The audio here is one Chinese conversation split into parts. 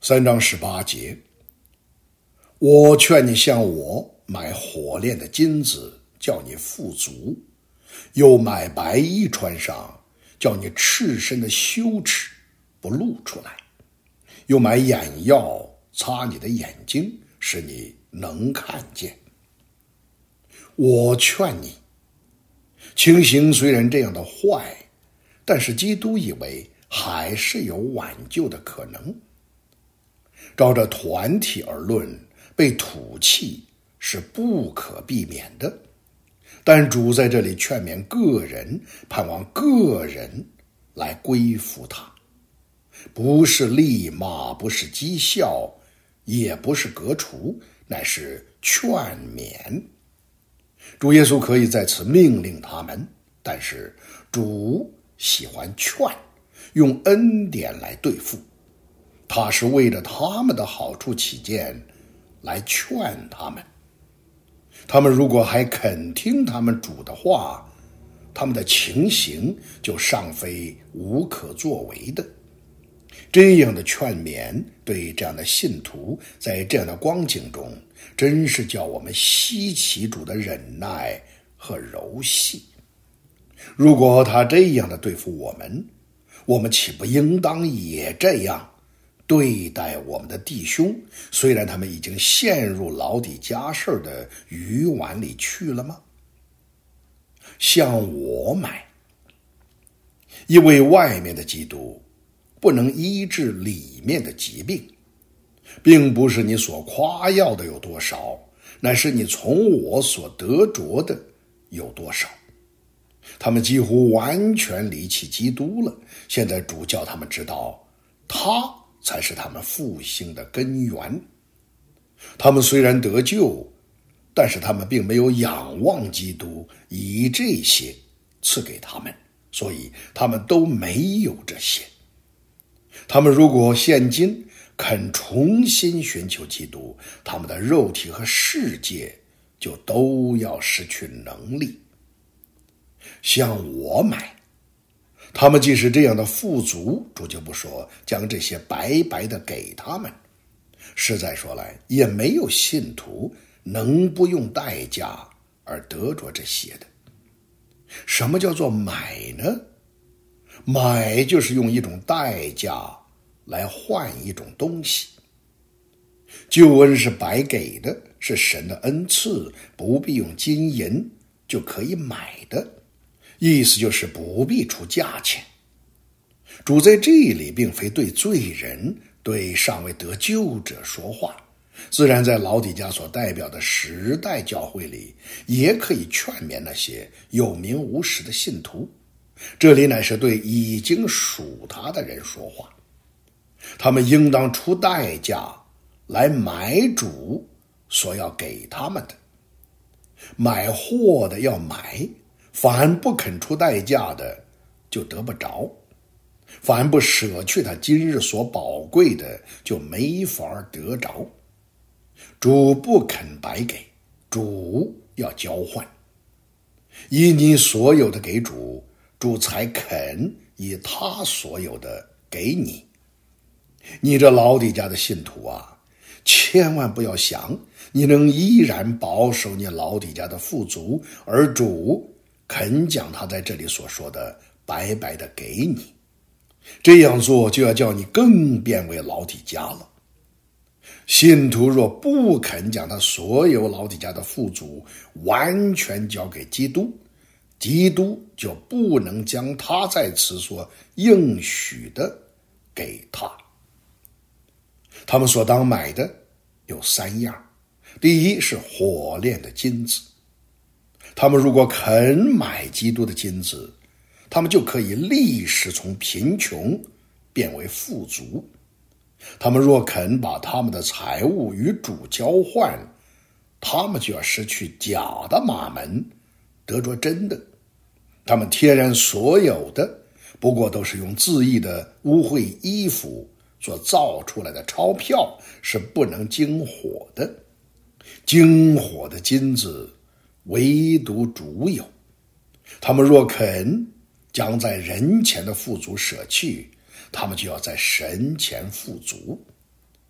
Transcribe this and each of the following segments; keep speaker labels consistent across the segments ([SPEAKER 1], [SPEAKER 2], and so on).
[SPEAKER 1] 3章18节，我劝你向我买火炼的金子，叫你富足；又买白衣穿上，叫你赤身的羞耻不露出来；又买眼药擦你的眼睛，使你能看见。我劝你，情形虽然这样的坏，但是基督以为还是有挽救的可能。照着团体而论，被吐气是不可避免的，但主在这里劝勉个人，盼望个人来归服他，不是立骂，不是讥笑，也不是革除，乃是劝勉。主耶稣可以在此命令他们，但是主喜欢劝，用恩典来对付，他是为了他们的好处起见来劝他们。他们如果还肯听他们主的话，他们的情形就尚非无可作为的。这样的劝勉对这样的信徒，在这样的光景中，真是叫我们稀奇主的忍耐和柔细。如果他这样的对付我们，我们岂不应当也这样对待我们的弟兄，虽然他们已经陷入老底嘉事的鱼丸里去了吗？向我买，因为外面的基督不能医治里面的疾病，并不是你所夸耀的有多少，乃是你从我所得着的有多少。他们几乎完全离弃基督了，现在主叫他们知道，他才是他们复兴的根源。他们虽然得救，但是他们并没有仰望基督，以这些赐给他们，所以他们都没有这些。他们如果现今肯重新寻求基督，他们的肉体和世界就都要失去能力。向我买，他们既是这样的富足，主就不说将这些白白的给他们。实在说来，也没有信徒能不用代价而得着这些的。什么叫做买呢？买就是用一种代价来换一种东西。救恩是白给的，是神的恩赐，不必用金银就可以买的，意思就是不必出价钱。主在这里并非对罪人，对尚未得救者说话，自然在老底嘉所代表的时代教会里，也可以劝勉那些有名无实的信徒。这里乃是对已经属他的人说话，他们应当出代价来买主所要给他们的。买货的要买，凡不肯出代价的就得不着，凡不舍去他今日所宝贵的就没法得着。主不肯白给，主要交换，以你所有的给主，主才肯以他所有的给你。你这老底嘉的信徒啊，千万不要想你能依然保守你老底嘉的富足，而主肯将他在这里所说的白白的给你。这样做就要叫你更变为老底嘉了。信徒若不肯将他所有老底嘉的富足完全交给基督，基督就不能将他在此所应许的给他。他们所当买的有3样，第一是火炼的金子。他们如果肯买基督的金子，他们就可以立时从贫穷变为富足。他们若肯把他们的财物与主交换，他们就要失去假的马门，得着真的。他们天然所有的，不过都是用自义的污秽衣服所造出来的钞票，是不能经火的。经火的金子唯独主有。他们若肯将在人前的富足舍去，他们就要在神前富足。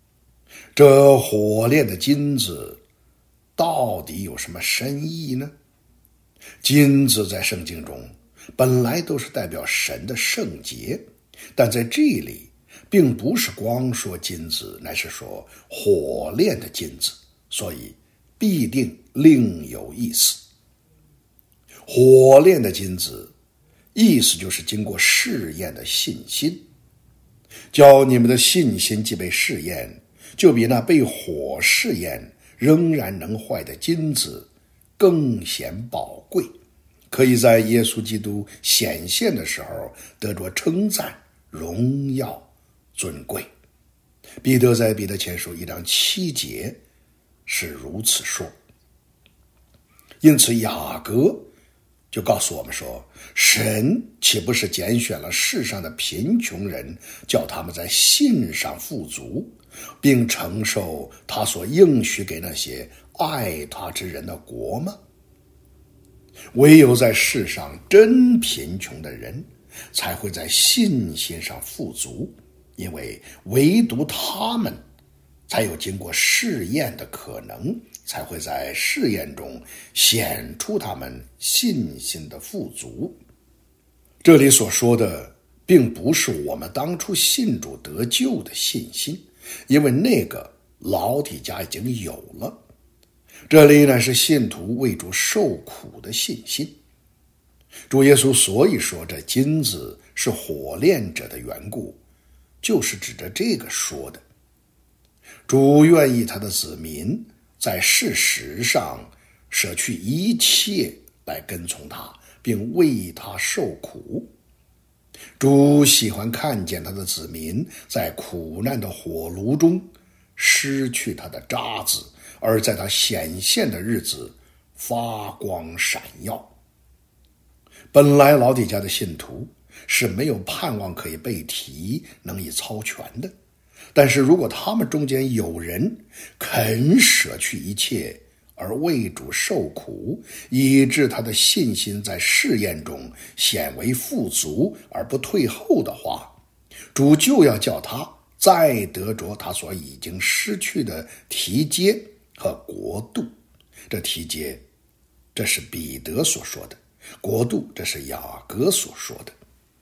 [SPEAKER 1] 这火炼的金子到底有什么深意呢？金子在圣经中本来都是代表神的圣洁，但在这里并不是光说金子，乃是说火炼的金子，所以必定另有意思。火炼的金子，意思就是经过试验的信心。叫你们的信心既被试验，就比那被火试验仍然能坏的金子更显宝贵，可以在耶稣基督显现的时候得着称赞、荣耀、尊贵。彼得在彼得前书1章7节是如此说。因此雅各就告诉我们说，神岂不是拣选了世上的贫穷人，叫他们在信上富足，并承受他所应许给那些爱他之人的国吗？唯有在世上真贫穷的人才会在信心上富足，因为唯独他们才有经过试验的可能，才会在试验中显出他们信心的富足。这里所说的并不是我们当初信主得救的信心，因为那个老底嘉已经有了。这里呢是信徒为主受苦的信心。主耶稣所以说这金子是火炼者的缘故，就是指着这个说的。主愿意他的子民在事实上舍去一切来跟从他，并为他受苦。主喜欢看见他的子民在苦难的火炉中失去他的渣子，而在他显现的日子发光闪耀。本来老底嘉的信徒是没有盼望可以被提，能以操权的，但是如果他们中间有人肯舍去一切而为主受苦，以致他的信心在试验中显为富足而不退后的话，主就要叫他再得着他所已经失去的提阶和国度。这提阶，这是彼得所说的；国度，这是雅各所说的。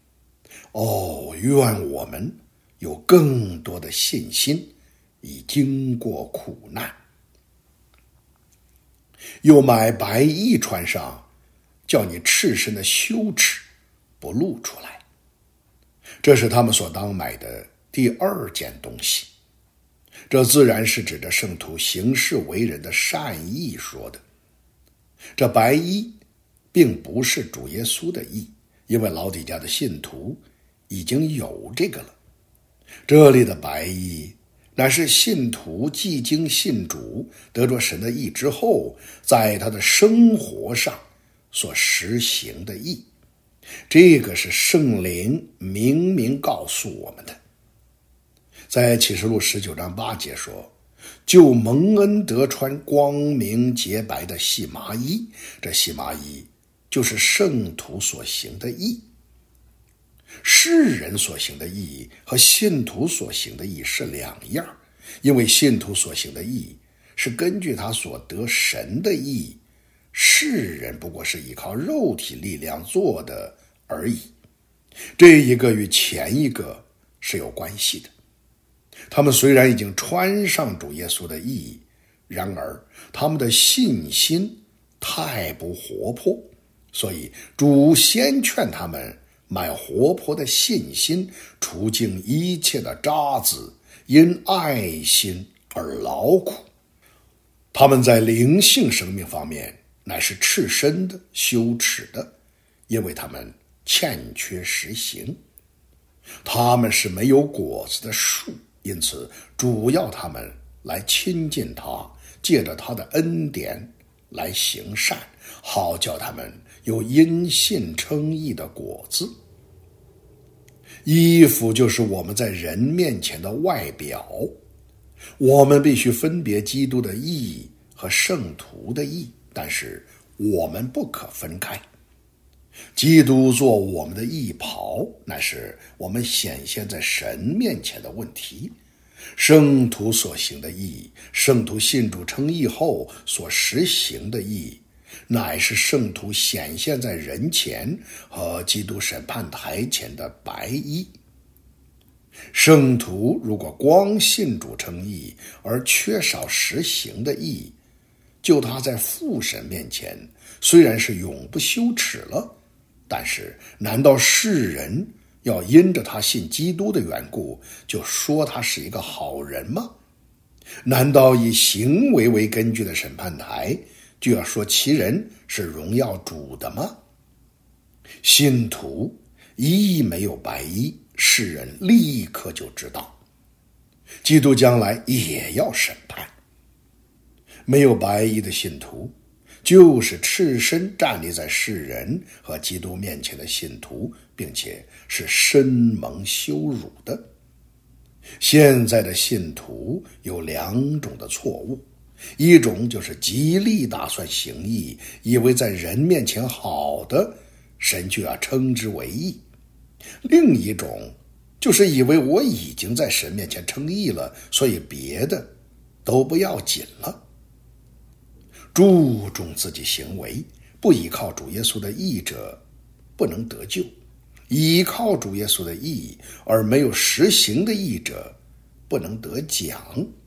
[SPEAKER 1] 愿我们有更多的信心，以经过苦难。又买白衣穿上，叫你赤身的羞耻不露出来。这是他们所当买的第二件东西。这自然是指着圣徒行事为人的善意说的。这白衣并不是主耶稣的义，因为老底嘉的信徒已经有这个了。这里的白衣乃是信徒既经信主得着神的义之后，在他的生活上所实行的义。这个是圣灵明明告诉我们的。在启示录19章8节说，就蒙恩得穿光明洁白的细麻衣，这细麻衣就是圣徒所行的义。世人所行的义和信徒所行的义是两样，因为信徒所行的义是根据他所得神的义，世人不过是依靠肉体力量做的而已。这一个与前一个是有关系的。他们虽然已经穿上主耶稣的义，然而他们的信心太不活泼，所以主先劝他们买活泼的信心，除尽一切的渣子，因爱心而劳苦。他们在灵性生命方面乃是赤身的、羞耻的，因为他们欠缺实行。他们是没有果子的树，因此主要他们来亲近他，借着他的恩典来行善，好叫他们有因信称义的果子。衣服就是我们在人面前的外表，我们必须分别基督的义和圣徒的义，但是我们不可分开。基督做我们的义袍，乃是我们显现在神面前的问题。 圣徒所行的义，圣徒信主称义后所实行的义，乃是圣徒显现在人前和基督审判台前的白衣。圣徒如果光信主称义而缺少实行的义，就他在父神面前虽然是永不羞耻了，但是难道世人要因着他信基督的缘故就说他是一个好人吗？难道以行为为根据的审判台就要说其人是荣耀主的吗？信徒一没有白衣，世人立刻就知道，基督将来也要审判。没有白衣的信徒，就是赤身站立在世人和基督面前的信徒，并且是深蒙羞辱的。现在的信徒有两种的错误，一种就是极力打算行义，以为在人面前好的，神就要称之为义；另一种就是以为我已经在神面前称义了，所以别的都不要紧了。注重自己行为，不依靠主耶稣的义者不能得救，依靠主耶稣的义而没有实行的义者不能得奖。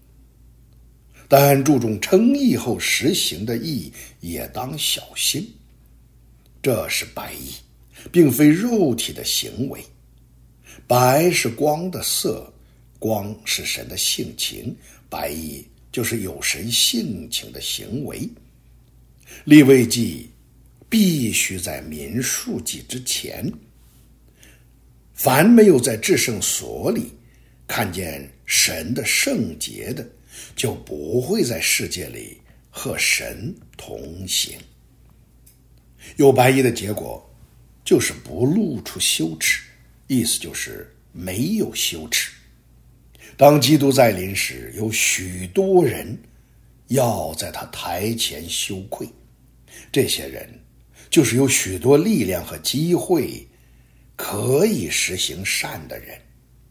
[SPEAKER 1] 但注重称义后实行的义也当小心，这是白义，并非肉体的行为。白是光的色，光是神的性情，白义就是有神性情的行为。利未记必须在民数记之前，凡没有在至圣所里看见神的圣洁的，就不会在世界里和神同行。有白衣的结果就是不露出羞耻，意思就是没有羞耻。当基督再临时，有许多人要在他台前羞愧，这些人就是有许多力量和机会可以实行善的人。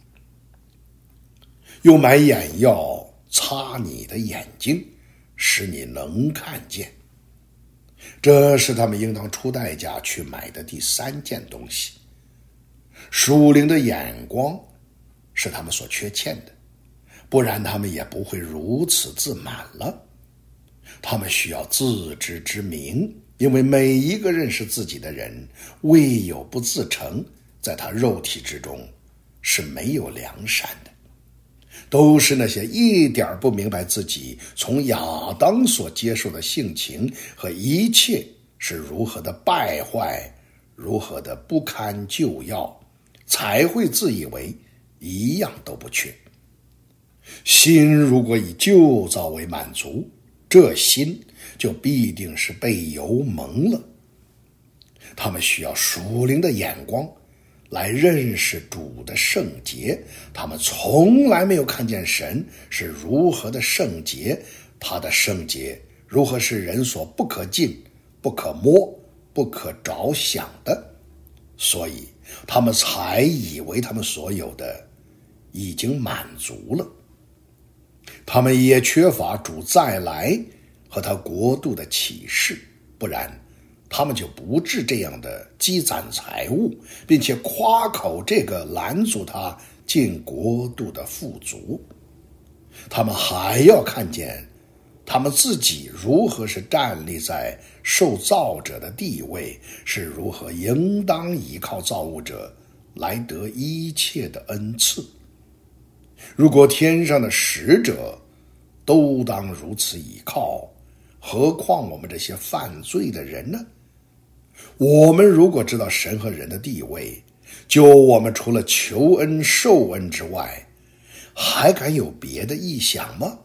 [SPEAKER 1] 又买眼药擦你的眼睛，使你能看见，这是他们应当出代价去买的第三件东西。属灵的眼光是他们所缺欠的，不然他们也不会如此自满了。他们需要自知之明，因为每一个认识自己的人，唯有不自成，在他肉体之中是没有良善的。都是那些一点不明白自己从亚当所接受的性情和一切是如何的败坏，如何的不堪救药，才会自以为一样都不缺。心如果以旧造为满足，这心就必定是被油蒙了。他们需要属灵的眼光来认识主的圣洁，他们从来没有看见神是如何的圣洁，他的圣洁如何是人所不可近、不可摸、不可着想的，所以他们才以为他们所有的已经满足了。他们也缺乏主再来和他国度的启示，不然他们就不致这样的积攒财物，并且夸口这个拦阻他进国度的富足。他们还要看见他们自己如何是站立在受造者的地位，是如何应当依靠造物者来得一切的恩赐。如果天上的使者都当如此倚靠，何况我们这些犯罪的人呢？我们如果知道神和人的地位，就我们除了求恩受恩之外，还敢有别的意想吗？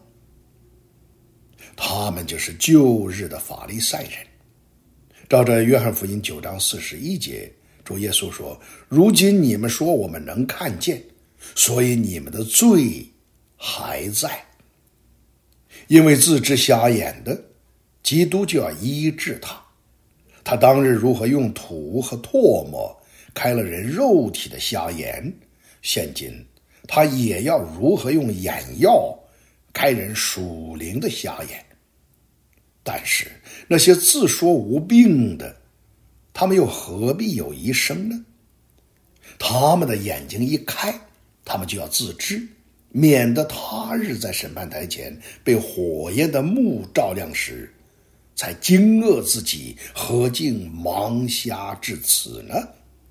[SPEAKER 1] 他们就是旧日的法利赛人。照着约翰福音9章41节，主耶稣说，如今你们说我们能看见，所以你们的罪还在。因为自知瞎眼的，基督就要医治他。他当日如何用土和唾沫开了人肉体的瞎眼，现今他也要如何用眼药开人属灵的瞎眼。但是那些自说无病的，他们又何必有医生呢？他们的眼睛一开，他们就要自知，免得他日在审判台前被火焰的幕照亮时，才惊愕自己何竟盲瞎至此呢？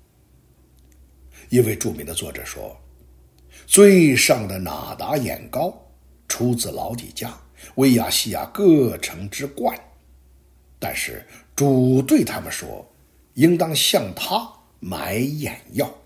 [SPEAKER 1] 一位著名的作者说，最上的哪达眼膏出自老底嘉，为亚细亚各城之冠，但是主对他们说，应当向他买眼药。